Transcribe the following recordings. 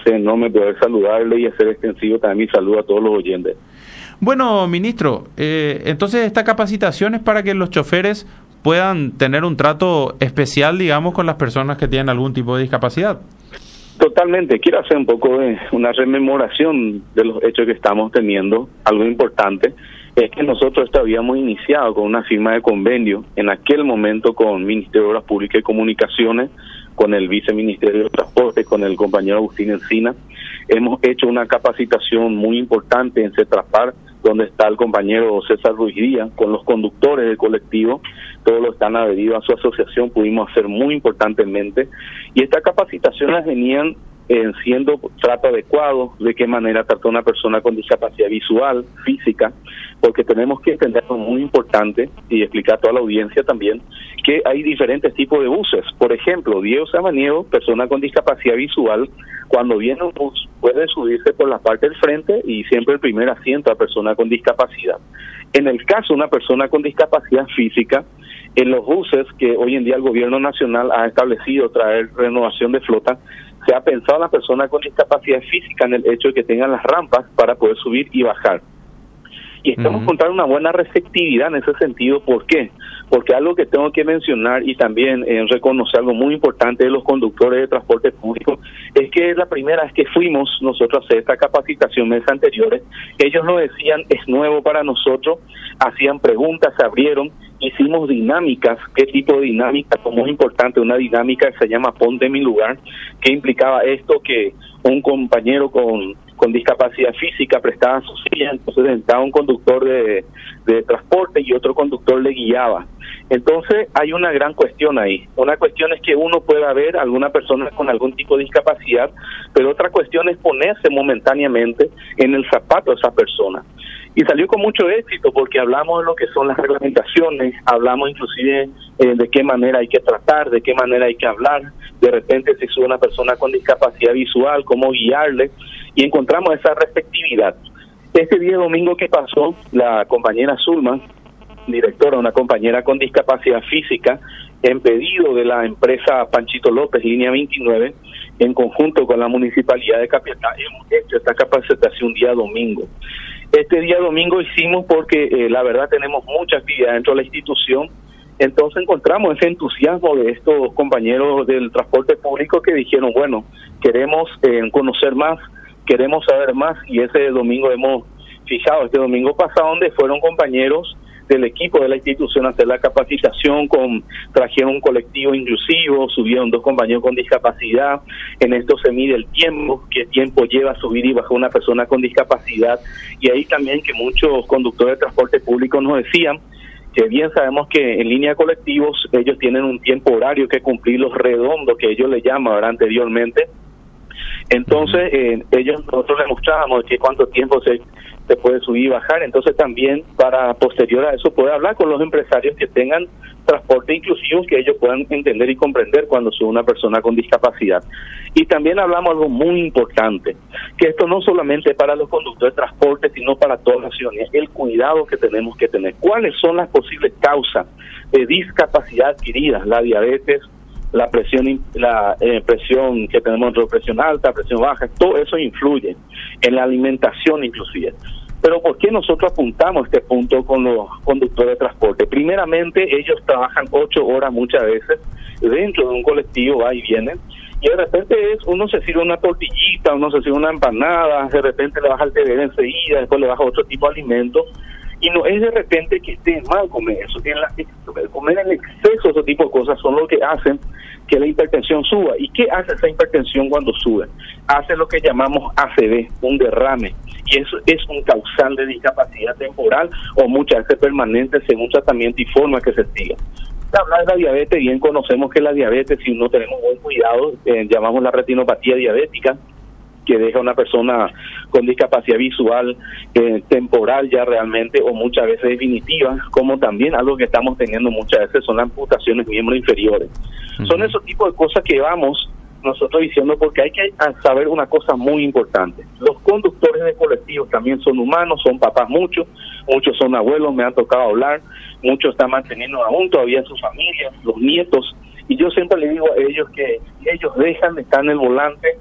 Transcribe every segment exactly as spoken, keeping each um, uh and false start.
placer enorme poder saludarle y hacer extensivo también mi saludo a todos los oyentes. Bueno, ministro, eh, entonces esta capacitación es para que los choferes puedan tener un trato especial, digamos, con las personas que tienen algún tipo de discapacidad. Totalmente, quiero hacer un poco de una rememoración de los hechos que estamos teniendo. Algo importante es que nosotros habíamos iniciado con una firma de convenio en aquel momento con el Ministerio de Obras Públicas y Comunicaciones, con el Viceministerio de Transporte, con el compañero Agustín Encina. Hemos hecho una capacitación muy importante en CETRASPAR, donde está el compañero César Ruiz Díaz, con los conductores del colectivo, todos los están adheridos a su asociación, pudimos hacer muy importantemente, y estas capacitaciones venían eh, siendo trato adecuado, de qué manera tratar a una persona con discapacidad visual, física, porque tenemos que entender algo muy importante y explicar a toda la audiencia también que hay diferentes tipos de buses. Por ejemplo, Diego Samaniego, persona con discapacidad visual, cuando viene un bus puede subirse por la parte del frente y siempre el primer asiento a persona con discapacidad. En el caso de una persona con discapacidad física, en los buses que hoy en día el gobierno nacional ha establecido traer renovación de flota, se ha pensado en la persona con discapacidad física en el hecho de que tengan las rampas para poder subir y bajar. Y estamos uh-huh. encontrando una buena receptividad en ese sentido. ¿Por qué? Porque algo que tengo que mencionar y también eh, reconocer algo muy importante de los conductores de transporte público es que es la primera vez que fuimos nosotros a hacer esta capacitación meses anteriores. Ellos nos decían, es nuevo para nosotros, hacían preguntas, se abrieron, hicimos dinámicas. ¿Qué tipo de dinámica? Como es importante, una dinámica que se llama Ponte en mi lugar, que implicaba esto, que un compañero con con discapacidad física prestaba su silla, entonces entraba un conductor de, de transporte y otro conductor le guiaba. Entonces hay una gran cuestión ahí. Una cuestión es que uno pueda ver a alguna persona con algún tipo de discapacidad, pero otra cuestión es ponerse momentáneamente en el zapato de esa persona. Y salió con mucho éxito porque hablamos de lo que son las reglamentaciones, hablamos inclusive eh, de qué manera hay que tratar, de qué manera hay que hablar. De repente si sube una persona con discapacidad visual, cómo guiarle, y encontramos esa receptividad. Este día domingo que pasó, la compañera Zulma, directora, una compañera con discapacidad física, en pedido de la empresa Panchito López, línea veintinueve, en conjunto con la Municipalidad de Capiatá, hemos hecho esta capacitación día domingo. Este día domingo hicimos porque eh, la verdad tenemos mucha actividad dentro de la institución, entonces encontramos ese entusiasmo de estos compañeros del transporte público que dijeron, bueno, queremos eh, conocer más, queremos saber más, y ese domingo hemos fijado, este domingo pasado, donde fueron compañeros del equipo de la institución a hacer la capacitación, con trajeron un colectivo inclusivo, subieron dos compañeros con discapacidad. En esto se mide el tiempo, qué tiempo lleva subir y bajar una persona con discapacidad, y ahí también que muchos conductores de transporte público nos decían que bien sabemos que en línea de colectivos ellos tienen un tiempo horario que cumplir, los redondos que ellos le llaman, ¿verdad?, anteriormente. Entonces eh, ellos nosotros les mostrábamos que cuánto tiempo se, se puede subir y bajar. Entonces también para posterior a eso poder hablar con los empresarios que tengan transporte inclusivo, que ellos puedan entender y comprender cuando sube una persona con discapacidad. Y también hablamos algo muy importante, que esto no solamente para los conductores de transporte, sino para toda la ciudadanía, el cuidado que tenemos que tener. ¿Cuáles son las posibles causas de discapacidad adquirida? La diabetes, la presión la eh, presión que tenemos, presión alta, presión baja, todo eso influye en la alimentación inclusive. Pero ¿por qué nosotros apuntamos este punto con los conductores de transporte? Primeramente, ellos trabajan ocho horas muchas veces dentro de un colectivo, va y viene, y de repente es uno se sirve una tortillita, uno se sirve una empanada, de repente le baja el T V enseguida, después le baja otro tipo de alimento, y no es de repente que esté mal comer eso, en la, comer en exceso, ese tipo de cosas son lo que hacen que la hipertensión suba. ¿Y qué hace esa hipertensión cuando sube? Hace lo que llamamos A C V, un derrame, y eso es un causal de discapacidad temporal o muchas veces permanente según tratamiento y forma que se siga. Hablar de la diabetes, bien conocemos que la diabetes, si no tenemos buen cuidado, eh, llamamos la retinopatía diabética, que deja a una persona con discapacidad visual eh, temporal ya realmente, o muchas veces definitiva, como también algo que estamos teniendo muchas veces son las amputaciones de miembros inferiores. Uh-huh. Son esos tipos de cosas que vamos nosotros diciendo, porque hay que saber una cosa muy importante. Los conductores de colectivos también son humanos, son papás muchos, muchos son abuelos, me han tocado hablar, muchos están manteniendo aún todavía su familia, los nietos, y yo siempre le digo a ellos que ellos dejan de estar en el volante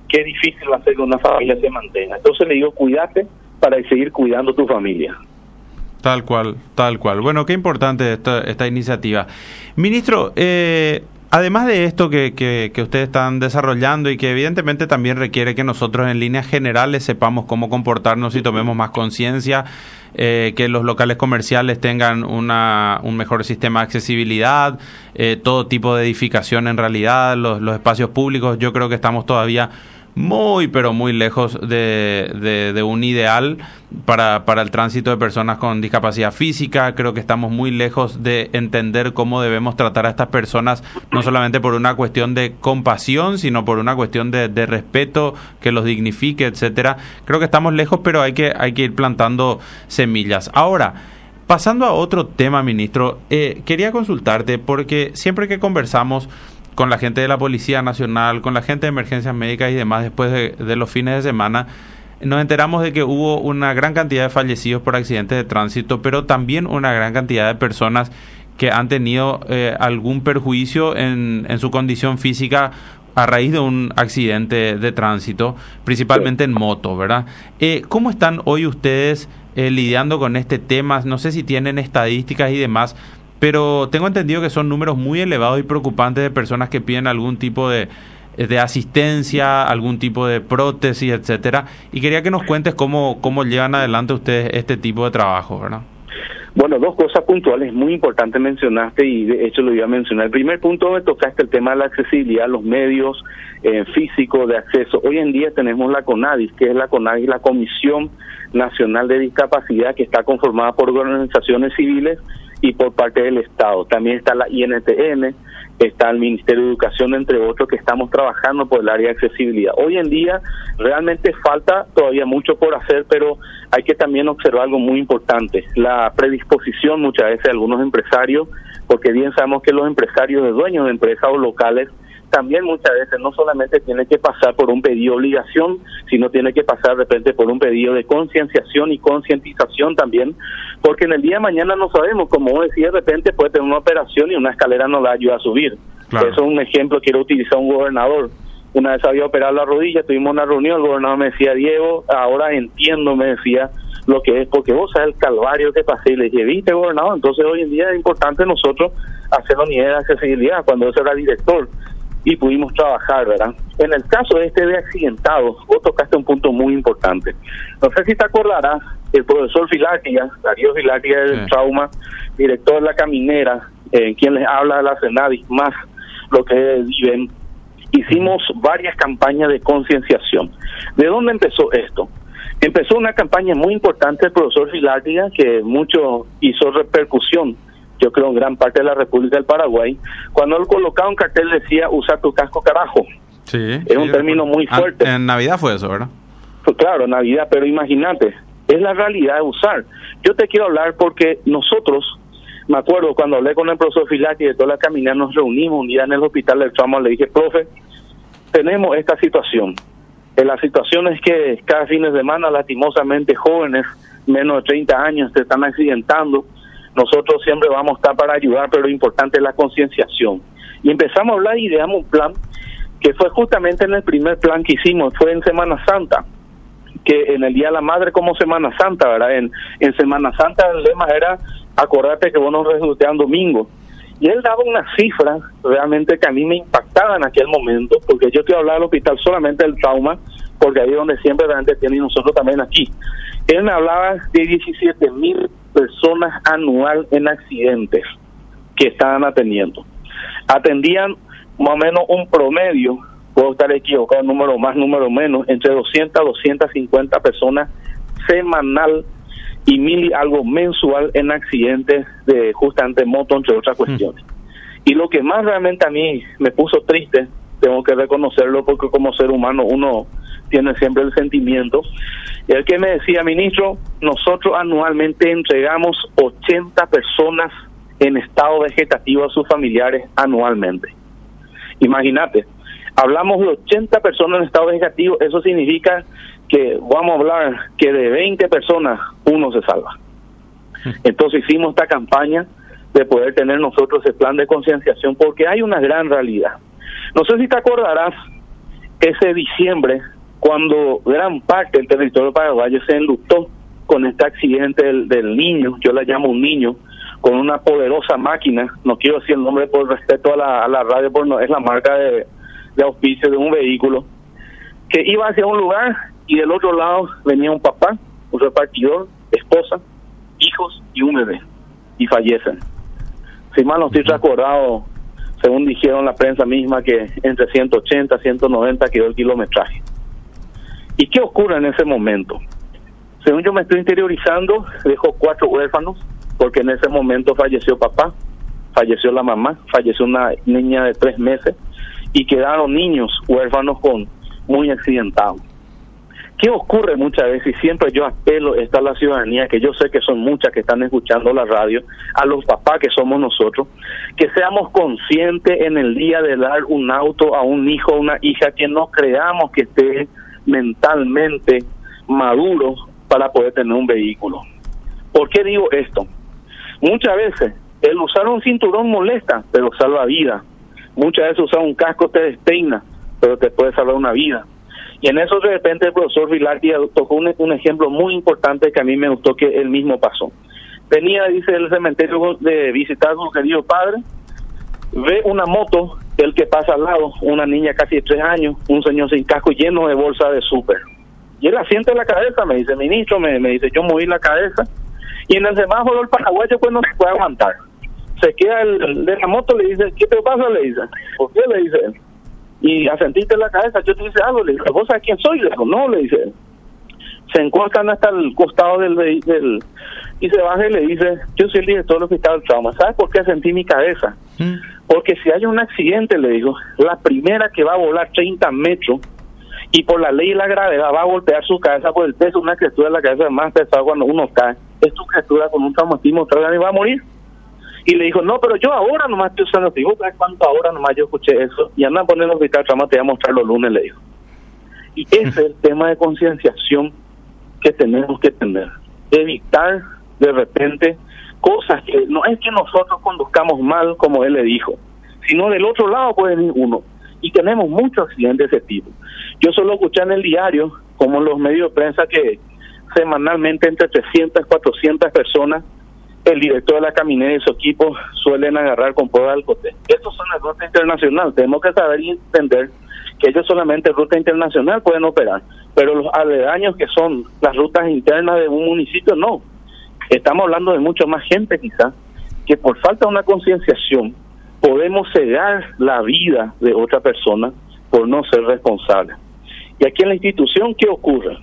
qué difícil va a ser que una familia se mantenga. Entonces le digo, cuídate para seguir cuidando tu familia. Tal cual, tal cual. Bueno, qué importante esta, esta iniciativa. Ministro, eh, además de esto que, que, que ustedes están desarrollando y que evidentemente también requiere que nosotros en líneas generales sepamos cómo comportarnos y tomemos más conciencia, eh, que los locales comerciales tengan una, un mejor sistema de accesibilidad, eh, todo tipo de edificación en realidad, los, los espacios públicos, yo creo que estamos todavía muy, pero muy lejos de, de, de un ideal para, para el tránsito de personas con discapacidad física. Creo que estamos muy lejos de entender cómo debemos tratar a estas personas, no solamente por una cuestión de compasión, sino por una cuestión de, de respeto que los dignifique, etcétera. Creo que estamos lejos, pero hay que, hay que ir plantando semillas. Ahora, pasando a otro tema, ministro, eh, quería consultarte, porque siempre que conversamos con la gente de la Policía Nacional, con la gente de emergencias médicas y demás, después de, de los fines de semana, nos enteramos de que hubo una gran cantidad de fallecidos por accidentes de tránsito, pero también una gran cantidad de personas que han tenido eh, algún perjuicio en, en su condición física a raíz de un accidente de tránsito, principalmente en moto, ¿verdad? Eh, ¿Cómo están hoy ustedes eh, lidiando con este tema? No sé si tienen estadísticas y demás, pero tengo entendido que son números muy elevados y preocupantes de personas que piden algún tipo de, de asistencia, algún tipo de prótesis, etcétera. Y quería que nos cuentes cómo, cómo llevan adelante ustedes este tipo de trabajo, ¿verdad? Bueno, dos cosas puntuales muy importantes mencionaste y de hecho lo iba a mencionar. El primer punto me tocaste el tema de la accesibilidad, los medios eh, físicos de acceso. Hoy en día tenemos la CONADIS, que es la CONADIS, la Comisión Nacional de Discapacidad, que está conformada por organizaciones civiles y por parte del Estado. También está la I N T N, está el Ministerio de Educación, entre otros, que estamos trabajando por el área de accesibilidad. Hoy en día realmente falta todavía mucho por hacer, pero hay que también observar algo muy importante, la predisposición muchas veces de algunos empresarios, porque bien sabemos que los empresarios de dueños de empresas o locales también muchas veces no solamente tiene que pasar por un pedido de obligación, sino tiene que pasar de repente por un pedido de concienciación y concientización también, porque en el día de mañana no sabemos, como vos decías, de repente puede tener una operación y una escalera no la ayuda a subir. Claro. Eso es un ejemplo, quiero utilizar un gobernador. Una vez había operado la rodilla, tuvimos una reunión, el gobernador me decía, Diego, ahora entiendo, me decía, lo que es, porque vos sabés el calvario que pasé, y le dije, viste, gobernador, entonces hoy en día es importante nosotros hacer un nivel de accesibilidad, cuando yo era director, y pudimos trabajar, ¿verdad? En el caso este de accidentados, vos tocaste un punto muy importante. No sé si te acordarás, el profesor Filatia, Darío Filatia del sí. Trauma, director de la Caminera, eh, quien les habla de la CENADIS, más lo que viven, hicimos varias campañas de concienciación. ¿De dónde empezó esto? Empezó una campaña muy importante del profesor Filatia, que mucho hizo repercusión, yo creo en gran parte de la República del Paraguay, cuando él colocaba un cartel decía, usa tu casco carajo. Sí, es sí, un término muy fuerte. En Navidad fue eso, ¿verdad? Pues claro, Navidad, pero imagínate, es la realidad de usar. Yo te quiero hablar porque nosotros, me acuerdo cuando hablé con el profesor Filati de toda la caminata, nos reunimos un día en el hospital del trauma, le dije, profe, tenemos esta situación. Eh, la situación es que cada fin de semana, lastimosamente, jóvenes, menos de treinta años, se están accidentando. Nosotros siempre vamos a estar para ayudar, pero lo importante es la concienciación. Y empezamos a hablar y ideamos un plan que fue justamente en el primer plan que hicimos, fue en Semana Santa, que en el Día de la Madre como Semana Santa, ¿verdad? En, en Semana Santa el lema era, acordate que vos nos resultean domingo. Y él daba unas cifras realmente que a mí me impactaban en aquel momento, porque yo te iba a hablar del hospital solamente del trauma, porque ahí es donde siempre realmente tiene, y nosotros también aquí. Él me hablaba de diecisiete mil personas anual en accidentes que estaban atendiendo. Atendían más o menos un promedio, puedo estar equivocado, número más, número menos, entre doscientas a doscientas cincuenta personas semanal y mil y algo mensual en accidentes de justamente moto, entre otras cuestiones. Mm. Y lo que más realmente a mí me puso triste, tengo que reconocerlo porque como ser humano uno tiene siempre el sentimiento, el que me decía, ministro, nosotros anualmente entregamos ochenta personas en estado vegetativo a sus familiares anualmente. Imagínate, hablamos de ochenta personas en estado vegetativo, eso significa que vamos a hablar que de veinte personas uno se salva. Entonces hicimos esta campaña de poder tener nosotros ese plan de concienciación, porque hay una gran realidad. No sé si te acordarás, ese diciembre, cuando gran parte del territorio paraguayo se enlutó con este accidente del, del niño, yo le llamo un niño, con una poderosa máquina, no quiero decir el nombre por respeto a la, a la radio, porque no es la marca de, de auspicio de un vehículo, que iba hacia un lugar y del otro lado venía un papá, un repartidor, esposa, hijos y un bebé, y fallecen. Si mal no estoy recordado, según dijeron la prensa misma, que entre ciento ochenta, ciento noventa quedó el kilometraje. ¿Y qué ocurre en ese momento? Según yo me estoy interiorizando, dejó cuatro huérfanos, porque en ese momento falleció papá, falleció la mamá, falleció una niña de tres meses, y quedaron niños huérfanos con muy accidentados. ¿Qué ocurre muchas veces? Y siempre yo apelo esta a la ciudadanía, que yo sé que son muchas que están escuchando la radio, a los papás que somos nosotros, que seamos conscientes en el día de dar un auto a un hijo o una hija que no creamos que esté mentalmente maduro para poder tener un vehículo. ¿Por qué digo esto? Muchas veces el usar un cinturón molesta, pero salva vida. Muchas veces usar un casco te despeina, pero te puede salvar una vida. Y en eso de repente el profesor Vilardi tocó un, un ejemplo muy importante que a mí me gustó, que él mismo pasó. Venía, dice, del cementerio de visitar a su querido padre, ve una moto, el que pasa al lado, una niña casi de tres años, un señor sin casco lleno de bolsa de súper. Y él asiente la cabeza, me dice, ministro, me, me dice, yo moví la cabeza, y en el semáforo el paraguayo pues no se puede aguantar. Se queda el, el de la moto, le dice, ¿qué te pasa? Le dice, ¿por qué? Le dice él. Y asentiste la cabeza, yo te dice algo, le dice, ¿vos sabés quién soy? Le digo, no, le dice él. Se encuentran hasta el costado del, del y se baja y le dice, yo soy el director del hospital del trauma. ¿Sabes por qué sentí mi cabeza? ¿Mm? Porque si hay un accidente, le digo, la primera que va a volar treinta metros y por la ley y la gravedad va a golpear su cabeza por el peso de una criatura, la cabeza es más pesada cuando uno cae, es tu criatura con un traumatismo y va a morir. Y le dijo, no, pero yo ahora nomás estoy usando, digo, ¿sabes cuánto ahora nomás yo escuché eso? Y anda a poner el hospital del trauma, te voy a mostrar los lunes, le dijo. Y ese es el tema de concienciación que tenemos que tener, evitar de repente cosas que no es que nosotros conduzcamos mal, como él le dijo, sino del otro lado puede venir uno, y tenemos muchos accidentes de ese tipo. Yo solo escuché en el diario, como en los medios de prensa, que semanalmente entre trescientas, cuatrocientas personas, el director de la caminera y su equipo suelen agarrar con prueba de alcohol. Estos son las rutas internacionales, tenemos que saber y entender que ellos solamente en ruta internacional pueden operar, pero los aledaños que son las rutas internas de un municipio no. Estamos hablando de mucho más gente quizás, que por falta de una concienciación podemos cegar la vida de otra persona por no ser responsable. Y aquí en la institución, ¿qué ocurre?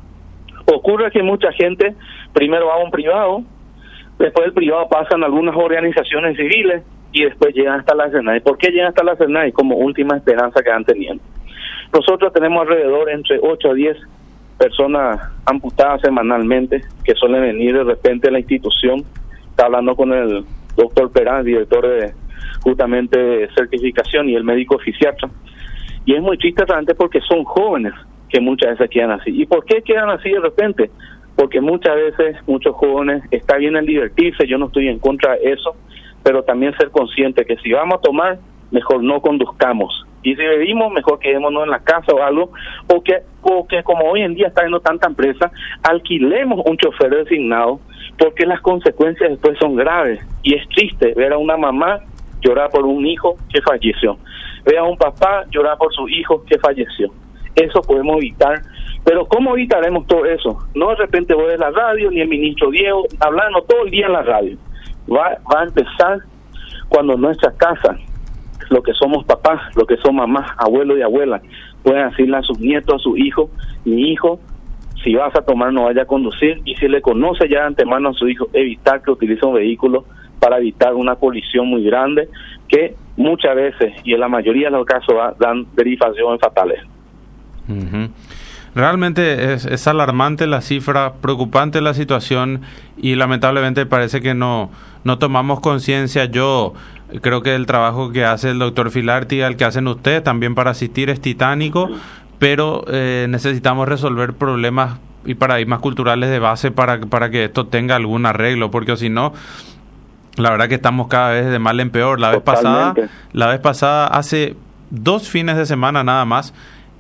Ocurre que mucha gente primero va a un privado, después del privado pasan algunas organizaciones civiles y después llegan hasta la SENAI. ¿Por qué llegan hasta la SENAI? Como última esperanza que van teniendo. Nosotros tenemos alrededor entre ocho a diez personas amputadas semanalmente que suelen venir de repente a la institución. Está hablando con el doctor Perán, director de justamente de certificación, y el médico fisiatra. Y es muy triste realmente porque son jóvenes que muchas veces quedan así. ¿Y por qué quedan así de repente? Porque muchas veces muchos jóvenes, está bien el divertirse, yo no estoy en contra de eso, pero también ser consciente que si vamos a tomar, mejor no conduzcamos. Y si bebimos, mejor quedémonos en la casa o algo, o que, o que como hoy en día está viendo tanta empresa, alquilemos un chofer designado, porque las consecuencias después son graves. Y es triste ver a una mamá llorar por un hijo que falleció, ver a un papá llorar por su hijo que falleció. Eso podemos evitar. Pero ¿cómo evitaremos todo eso? No de repente voy a la radio, ni el ministro Diego, hablando todo el día en la radio. Va, va a empezar cuando nuestra casa, lo que somos papás, lo que son mamás, abuelos y abuelas, pueden decirle a sus nietos, a sus hijos, mi hijo, si vas a tomar no vaya a conducir, y si le conoce ya de antemano a su hijo, evitar que utilice un vehículo para evitar una colisión muy grande, que muchas veces, y en la mayoría de los casos, dan derivaciones fatales. Uh-huh. Realmente es, es alarmante la cifra, preocupante la situación, y lamentablemente parece que no, no tomamos conciencia. Yo creo que el trabajo que hace el doctor Filarti, el que hacen ustedes también para asistir, es titánico, pero eh, necesitamos resolver problemas y paradigmas culturales de base para, para que esto tenga algún arreglo, porque si no, la verdad que estamos cada vez de mal en peor. La vez pasada, la vez pasada, hace dos fines de semana nada más,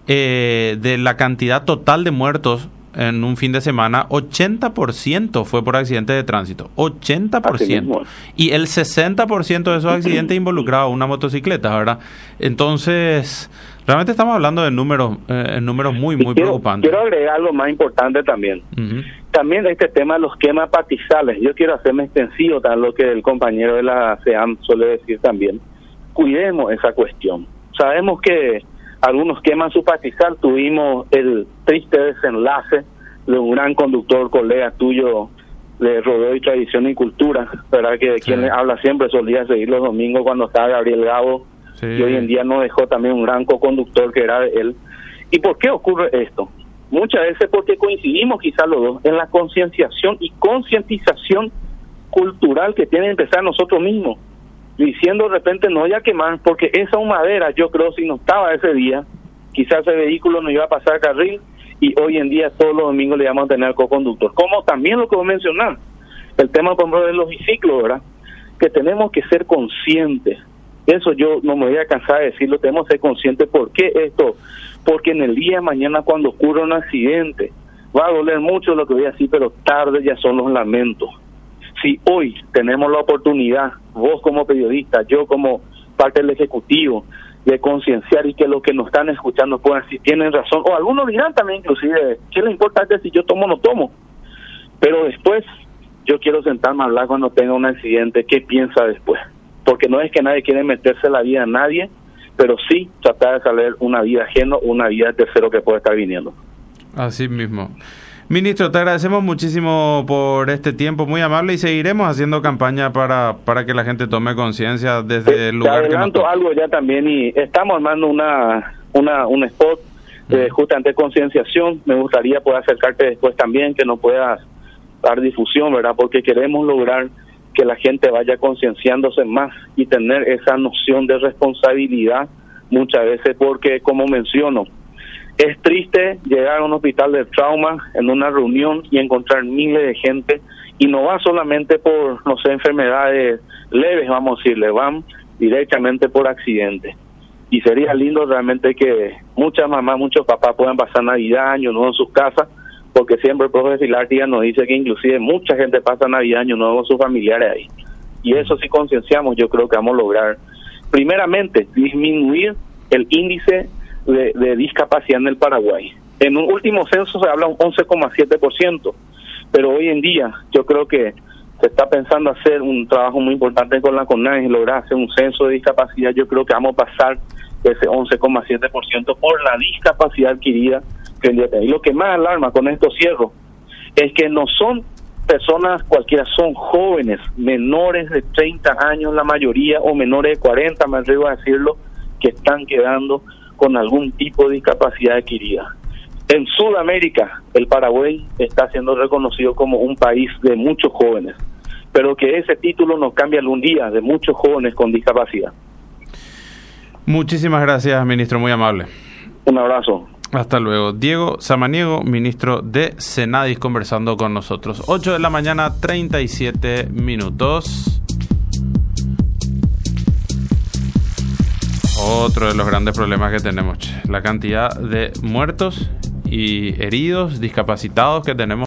eh, de la cantidad total de muertos en un fin de semana, ochenta por ciento fue por accidentes de tránsito, ochenta por ciento. Y el sesenta por ciento de esos accidentes involucraba una motocicleta, ¿verdad? Entonces, realmente estamos hablando de números eh, números muy, muy quiero, preocupantes. Quiero agregar algo más importante también. Uh-huh. También este tema de los quemas pastizales. Yo quiero hacerme extensivo a lo que el compañero de la SEAM suele decir también. Cuidemos esa cuestión. Sabemos que algunos queman su pastizal. Tuvimos el triste desenlace de un gran conductor, colega tuyo, de Rodeo y Tradición y Cultura, ¿verdad? Que sí. Quien habla siempre solía seguir los domingos cuando estaba Gabriel Gabo, sí. Y hoy en día nos dejó también un gran co-conductor que era de él. ¿Y por qué ocurre esto? Muchas veces porque coincidimos quizás los dos en la concienciación y concientización cultural que tiene que empezar nosotros mismos, diciendo de repente no voy a quemar, porque esa humadera, yo creo, si no estaba ese día, quizás ese vehículo no iba a pasar carril, y hoy en día todos los domingos le vamos a tener co-conductor. Como también lo que voy a mencionar, el tema, por ejemplo, de los biciclos, ¿verdad? Que tenemos que ser conscientes. Eso yo no me voy a cansar de decirlo, tenemos que ser conscientes. ¿Por qué esto? Porque en el día de mañana, cuando ocurra un accidente, va a doler mucho lo que voy a decir, pero tarde ya son los lamentos. Si hoy tenemos la oportunidad, vos como periodista, yo como parte del Ejecutivo, de concienciar y que los que nos están escuchando puedan decir, tienen razón, o algunos dirán también inclusive, ¿qué le importa si yo tomo o no tomo? Pero después, yo quiero sentarme a hablar cuando tenga un accidente, ¿qué piensa después? Porque no es que nadie quiere meterse la vida a nadie, pero sí tratar de saber una vida ajena o una vida de tercero que puede estar viniendo. Así mismo. Ministro, te agradecemos muchísimo por este tiempo, muy amable, y seguiremos haciendo campaña para para que la gente tome conciencia desde te, el lugar te adelanto que nos... algo ya también, y estamos armando una una un spot de uh-huh. justamente concienciación. Me gustaría poder acercarte después también, que nos puedas dar difusión, ¿verdad? Porque queremos lograr que la gente vaya concienciándose más y tener esa noción de responsabilidad muchas veces, porque como menciono, es triste llegar a un hospital de trauma en una reunión y encontrar miles de gente, y no va solamente por, no sé, enfermedades leves, vamos a decirle, van directamente por accidentes. Y sería lindo realmente que muchas mamás, muchos papás puedan pasar Navidad, Año Nuevo en sus casas, porque siempre el profe Filartia nos dice que inclusive mucha gente pasa Navidad, Año Nuevo con sus familiares ahí. Y eso si concienciamos, yo creo que vamos a lograr, primeramente, disminuir el índice De, de discapacidad en el Paraguay. En un último censo se habla un once coma siete por ciento, pero hoy en día yo creo que se está pensando hacer un trabajo muy importante con la CONADE, lograr hacer un censo de discapacidad. Yo creo que vamos a pasar ese once coma siete por ciento por la discapacidad adquirida. Y lo que más alarma, con esto cierro, es que no son personas cualquiera, son jóvenes, menores de treinta años la mayoría, o menores de cuarenta, me atrevo a decirlo, que están quedando con algún tipo de discapacidad adquirida. En Sudamérica, el Paraguay está siendo reconocido como un país de muchos jóvenes, pero que ese título nos cambia algún día, de muchos jóvenes con discapacidad. Muchísimas gracias, ministro, muy amable. Un abrazo. Hasta luego. Diego Samaniego, ministro de Senadis, conversando con nosotros. ocho de la mañana, treinta y siete minutos. Otro de los grandes problemas que tenemos, la cantidad de muertos y heridos, discapacitados que tenemos.